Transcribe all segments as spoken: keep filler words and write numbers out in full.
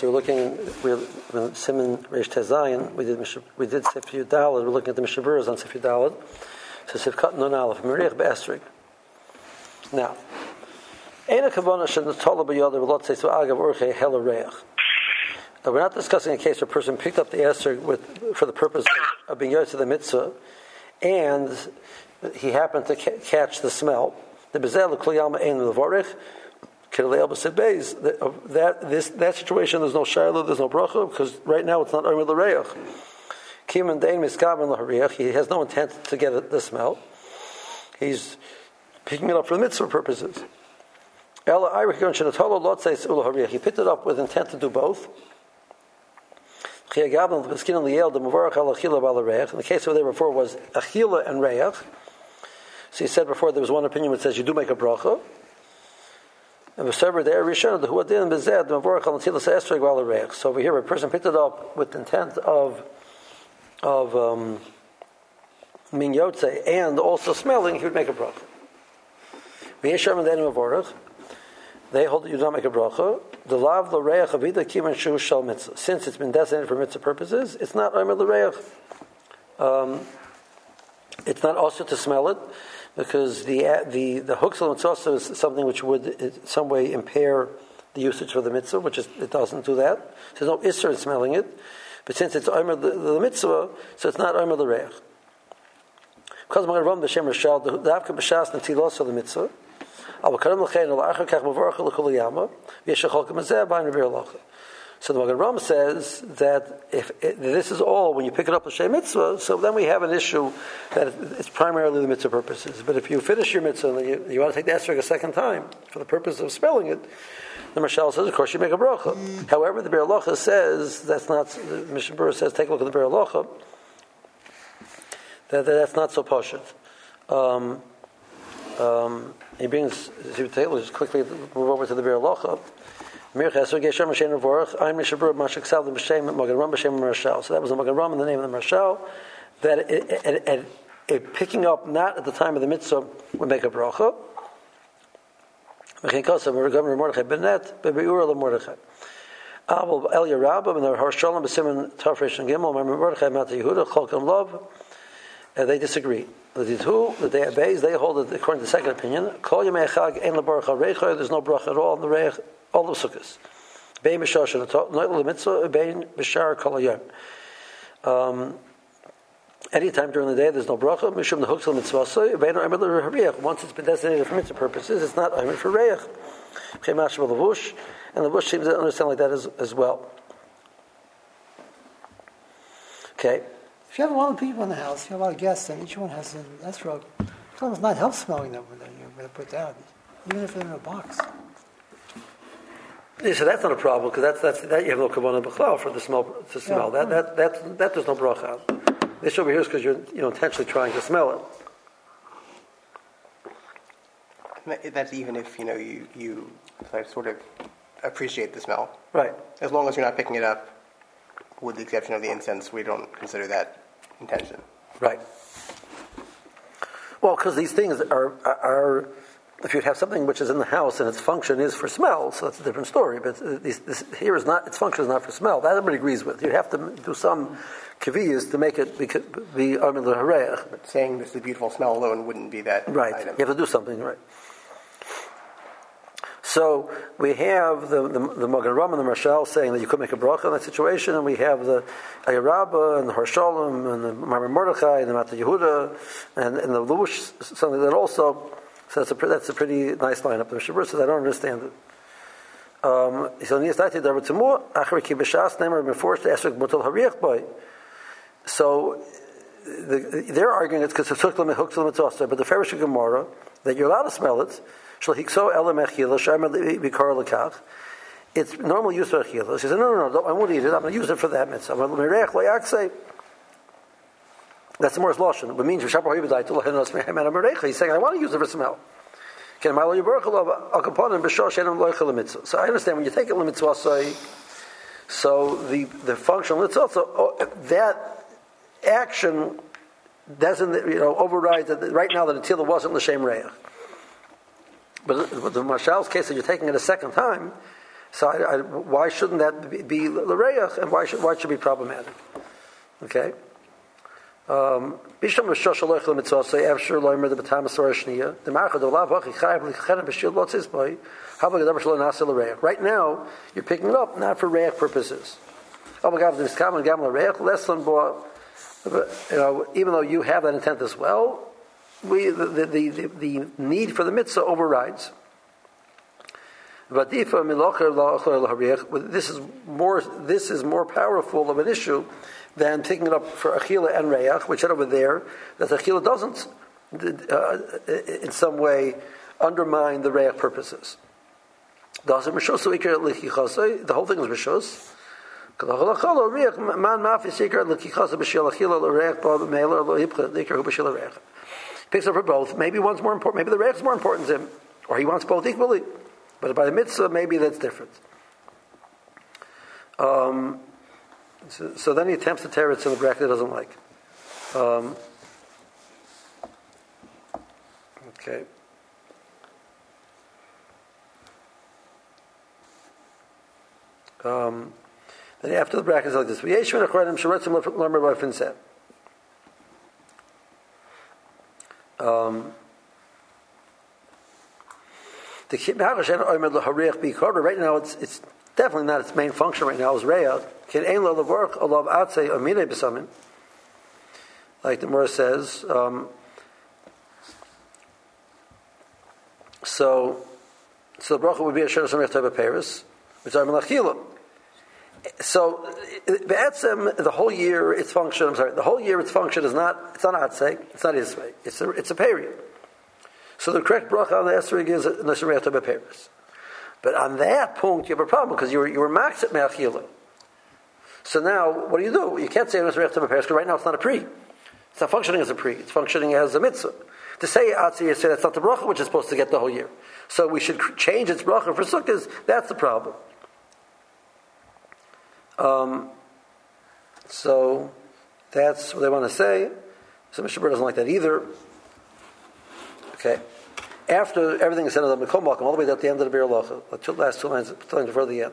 we were looking, we were, Simon Reish Tezayin, we did we did Sifyu Daled, we're looking at the Mishaburas on Sifyu Daled. So Sifkat Nun Aleph, Merich Be'esrig. Now, Eina Kavana Shen Tola B'Yodah V'Lot Seisu Agav Urchei Hela Reach. We're not discussing a case where a person picked up the esrog with for the purpose of, of being yotze to the mitzvah, and he happened to ca- catch the smell. The bezel kliyama ein levorich. That this that situation, there's no shiloh, there's no bracha, because right now it's not omer l'reich. Kiman dein miskaven l'hariach. He has no intent to get the smell. He's picking it up for mitzvah purposes. Ela irich gon shenatolo lot says ula hariach. He picked it up with intent to do both. In the case over there before was achila and reach. So he said before there was one opinion which says you do make a bracha. And so over here, a person picked it up with the intent of of um, minyotze and also smelling, he would make a bracha. They hold that you don't make a bracha. The lav the reich of either kiman shu shal mitzvah. Since it's been designated for mitzvah purposes, it's not omer l'reich. Um It's not also to smell it, because the the the huksel mitzvah is something which would in some way impair the usage for the mitzvah, which is it doesn't do that. So there's no isser in smelling it, but since it's omer the, the mitzvah, so it's not omer l'reich. Because I'm going to run the shem rishal the davka b'shas netilos of the mitzvah. So the Magen Ram says that if it, this is all when you pick it up l'shem mitzvah, so then we have an issue that it's primarily the mitzvah purposes. But if you finish your mitzvah and you, you want to take the esrog a second time for the purpose of spelling it, the Mashal says, of course, you make a bracha. Mm. However, the Be'er Halacha says that's not. The Mishnah Berurah says, take a look at the Be'er Halacha. That, that that's not so pashut. Um, um, he brings. Let's quickly move over to the Be'er Halacha. So that was the Magen Ram in the name of the Marshal, that it, it, it, it picking up not at the time of the mitzvah would make a bracha. They disagree. The two, the day obeys, they hold it according to the second opinion. There's no bracha at all in the reich. All the sukkahs. Bein b'shar shenatol mitzvah, bein b'shar kol hayom. Anytime during the day, there's no bracha. Mishum the huksel mitzvah. Bein omer l'hariach. Once it's been designated for mitzvah purposes, it's not omer for reich. Chemash v'levush, and the levush seems to understand like that as, as well. Okay. If you have a lot of people in the house, you have a lot of guests, and each one has an esrog. It's almost not help smelling them when you're going to put down, even if they're in a box. Yeah, so that's not a problem, because that's that's that you have no kavanah b'chlal for the smell to smell. Yeah, that, that that that there's no bracha. This over here is because you're you know intentionally trying to smell it. That's even if you know you you sort of appreciate the smell, right? As long as you're not picking it up, with the exception of the incense, we don't consider that intention, right? Well, because these things are are. If you have something which is in the house and its function is for smell, so that's a different story. But this, this, here is not; its function is not for smell. That everybody agrees with. You have to do some kaviyas to make it be be omer l'hareich. But saying this is a beautiful smell alone wouldn't be that right. item. You have to do something, right? So we have the the, the Magen Ram and the Marshal saying that you could make a bracha in that situation, and we have the Ayarabba and the Harshalim and the Mamre Mordechai and the Mata Yehuda and, and the Lush, something that also. So that's a that's a pretty nice lineup. The Mishnah Berurah says I don't understand it. Um, so the, they're arguing it's because it's hooked them hooked them but the Farish Gemara that you're allowed to smell it. It's normal use for achila. She said no no no I won't eat it. I'm going to use it for that mitzvah. That's the Morris Lashon. It means he's saying I want to use it for smell. So I understand when you take it limitzvah, so the the function mitzvah, so that action doesn't you know override that right now that the tila wasn't l'shem reich. But the Mashal's case that you're taking it a second time, So I, I, why shouldn't that be, be l'reach, and why should why it should be problematic? Okay. Um, Bisham Rosh Hashanah Loich L'Mitzvah Say Afshir Loimer the B'Tam Asor Shniya the Marcha the Lav Hachi Chayav L'Chena B'Shil Lo Tzizboi Hava Gadav Shlo Nasa L'Reich. Right now, you're picking it up not for reich purposes. Avagav the Miskam and Gam L'Reich less than Bo. You know, even though you have that intent as well, we the the, the, the, the need for the mitzvah overrides. This is more. This is more powerful of an issue than taking it up for achila and reach, which are over there that achila doesn't, uh, in some way, undermine the reach purposes. The whole thing is rishus. Picks up for both. Maybe one's more important. Maybe the reach is more important to him, or he wants both equally. But by the mitzvah, maybe that's different. Um, so, so then he attempts to tear it in the bracket he doesn't like. Um, okay. Um, then after the bracket is like this. Um, The right now, it's it's definitely not its main function right now. Is reya like the Gemara says. Um, so, so the bracha would be a shana samech type of Paris, which are melachila. So, be'etzem, the whole year its function. I'm sorry, the whole year its function is not. It's not atzei. It's not his way. It's a it's a period. So the correct bracha on the esrog is nesharei to beperis. But on that point, you have a problem because you were you were max at me'achila. So now, what do you do? You can't say nesharei to beperis because right now it's not a pre. It's not functioning as a pre. It's functioning as a mitzvah. To say atzi, you say that's not the bracha which is supposed to get the whole year. So we should change its bracha for sukkahs. That's the problem. Um. So that's what they want to say. So Mishnah Berurah doesn't like that either. Okay. After everything is said of the Mikol Malkum, all the way at the end of the Bir Locha, the two last two lines, telling before the end.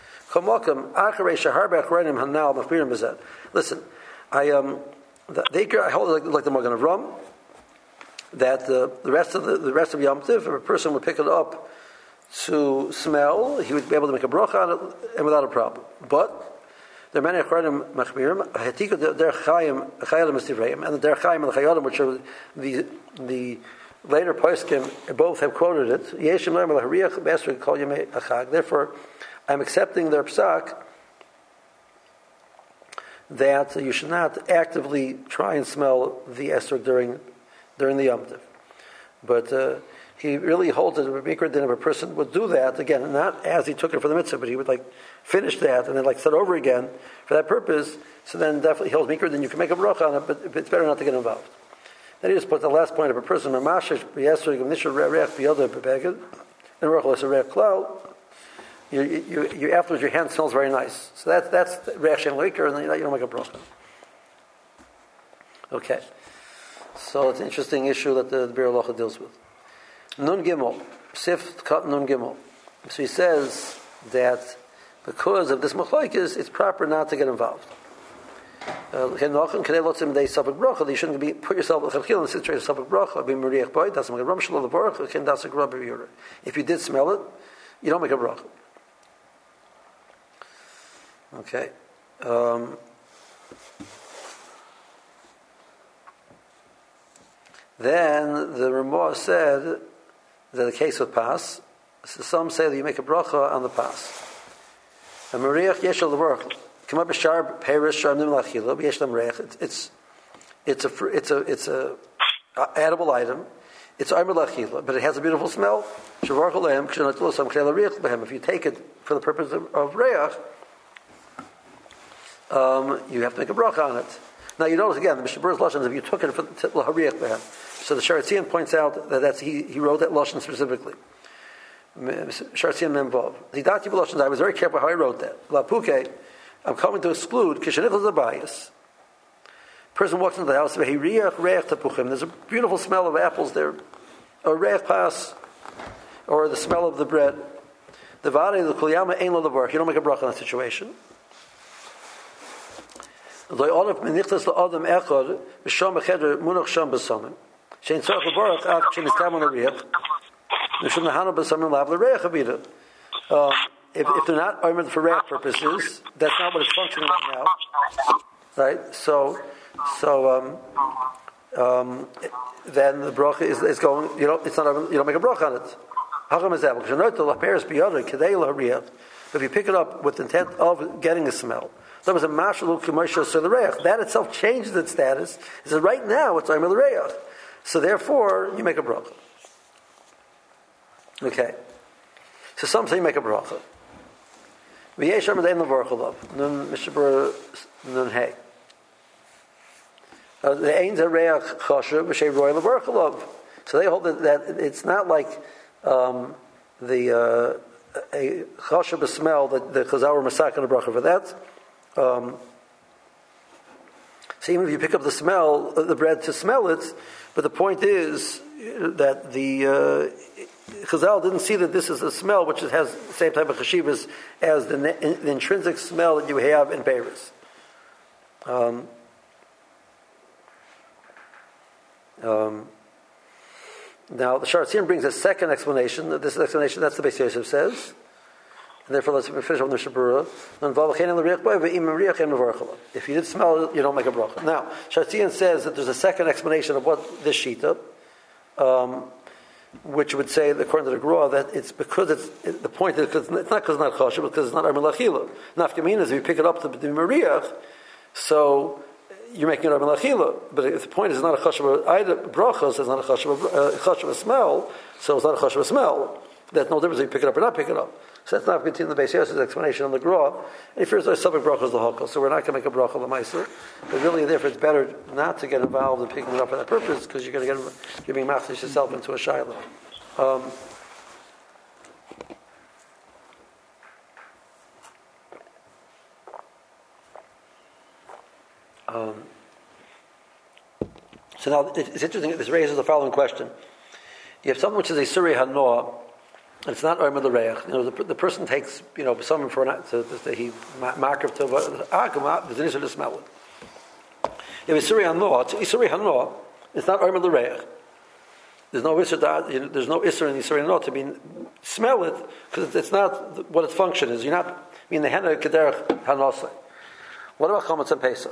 Listen, I um, they I hold like, like the Magen Avram that the the rest of the, the rest of Yom Tiv, if a person would pick it up to smell, he would be able to make a bracha on it and without a problem. But there are many Achronim Machmirim, Hatika Der Chaim Chayalim Estivreim, and the Der Chaim and the Chayalim, which are the the later poskim both have quoted it. Therefore, I'm accepting their psak that you should not actively try and smell the esrog during during the Yom Tov. But uh, he really holds it a bigger than if a person would do that again, not as he took it for the mitzvah, but he would like finish that and then like start over again for that purpose. So then definitely he holds mikra, then you can make a bracha on it, but it's better not to get involved. Then he just puts the last point of a person, Mamashish, Yesrog, Nishar Reach, Biyada, Bebeged, and Rechel Reach Klau. You, you, you, afterwards, your hand smells very nice. So that's that's reaction liquor, and then you don't make a bracha. Okay. So it's an interesting issue that the, the Bir Locha deals with. Nun Gimel, Sif Kat Nun Gimel. So he says that because of this machlokes, it's proper not to get involved. Uh, you shouldn't be put yourself in the situation of bracha. If you did smell it, you don't make a bracha. Okay. Um, then the Ramah said that the case with pas. So some say that you make a bracha on the pas. And Mariach Yeshel the work. Come up a sharp perish sharnim lachila b'yeshlam reich. It's it's a it's a it's a edible item. It's armor lachila, but it has a beautiful smell. Shavar choleim kshenatlu sam k'nei l'reich b'hem. If you take it for the purpose of, of reich, um, you have to make a bracha on it. Now you notice again the Mishnah Berurah's lashon is if you took it for l'hariach b'hem. So the Sharatzian points out that that's he he wrote that lashon specifically. Sharatzian involved. The Dati b'lashon. I was very careful how I wrote that. Lapuke. I'm coming to exclude Kishanich is a bias. Person walks into the house, there's a beautiful smell of apples there, or reich pas, or the smell of the bread. The vare the kulyama ain't lo levarach. You don't make a bracha in that situation. Lo olaf menichtas lo adam echad b'sham b'cheder munach sham b'samim. Shein tzarich levarach af shein iskam on the riach. Mishum nahanu b'samim lav l'reach abida. If if they're not armored for reach purposes, that's not what it's functioning right now. Right? So, so um, um, then the bracha is, is going. You know, it's not. You don't make a bracha on it. How is that? Because if you pick it up with the intent of getting a smell, that was a mashal commercial reach. That itself changes its status. It says right now it's armored reach. So therefore, you make a bracha. Okay. So some say you make a bracha. V'yesh armored ein levarchalav. Nun mishabur nun hey. The ain's a reach chashuv b'shei roy levarchalav. So they hold that, that it's not like um, the uh, a chashuv smell that the chazal were masak on the bracha for that. Um, so even if you pick up the smell, the bread to smell it, but the point is that the uh, Chazal didn't see that this is a smell which has the same type of chashivas as the, the intrinsic smell that you have in Paris. Um, um, now, the Sharatzian brings a second explanation. This explanation, that's the Beis Yosef says. And therefore, let's finish on the Shabura. If you did smell it, you don't make a bracha. Now, Sharatzian says that there's a second explanation of what this shita. Um, which would say, according to the Gra, that it's because it's it, the point is because it's not because it's not chashuv, because it's not armor lachila. Nafkamin is if you pick it up to the mariach, so you're making it armor lachila. But if the point is it's not a chashuv either brachos, it's not a chashuv uh, chashuv smell, so it's not a chashuv smell. There's no difference if you pick it up or not pick it up. So that's not continuing the Beis Yosef's explanation on the Gra. And if there's a subject brachos the hakol, so we're not going to make a bracha l'maiser. But really, therefore, it's better not to get involved in picking it up for that purpose because you're going to get you're being machlish yourself into a shiloh. Um, um, so now it's interesting. This raises the following question: you have something which is a surei hanoah. And it's not Omer L'Reich. You know, the, the person takes, you know, someone for an to, to, to he marker to ah, there's an issue to smell it. You have a Isuri Hanoah. Isuri Hanoah. It's not Omer L'Reich. There's no issue. You know, there's no issue in Isuri Hanoah to be smell it because it's not what its function is. You're not. I mean, the Hena Kederach Hanosai. What about Chametz and Pesach?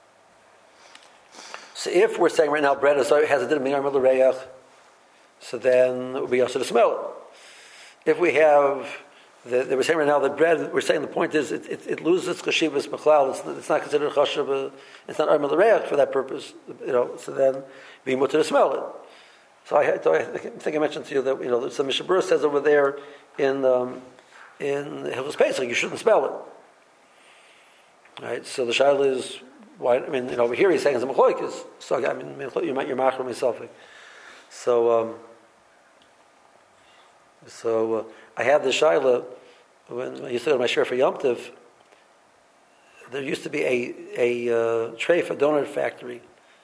So if we're saying right now bread is, has a din of being Omer L'Reich, so then it would be also to smell it. If we have, the, they were saying right now that bread, we're saying the point is it, it, it loses its chashivas mechlal. It's, it's not considered chashav. It's not armor l'reach for that purpose. You know, so then be mutter to smell it. So I, so I think I mentioned to you that you know the Mishabur says over there in um, in Hilchos Pesach you shouldn't smell it. Right. So the shaila is why? I mean, you know, over here he's saying it's a mechloikis. So I mean, you might you're machmer myself. So. Um, So uh, I had the shaila when I used to go to my share for Yom Tov. There used to be a a uh, treifa donut factory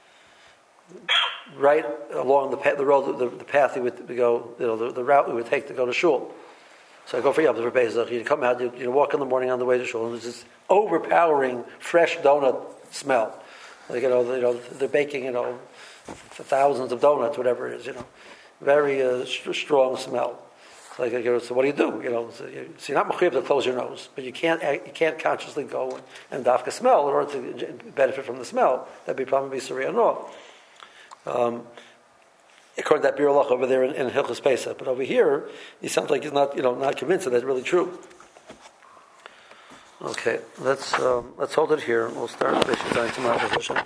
right along the path, the road, the, the path we would go, you know, the, the route we would take to go to shul. So I go for Yom Tov for Pesach. You come out, you, you walk in the morning on the way to shul, and there's this overpowering fresh donut smell. Like you know, you know, they're baking, you know, thousands of donuts, whatever it is, you know, very uh, st- strong smell. Like, so what do you do? You know, so, you, so you're not mechuyev to close your nose, but you can't you can't consciously go and, and dafka smell in order to benefit from the smell. That'd be probably surei hanoah. Um, according to that Bir Halach over there in, in Hilchos Pesach, but over here he sounds like he's not you know not convinced that that's really true. Okay, let's um, let's hold it here. We'll start tomorrow.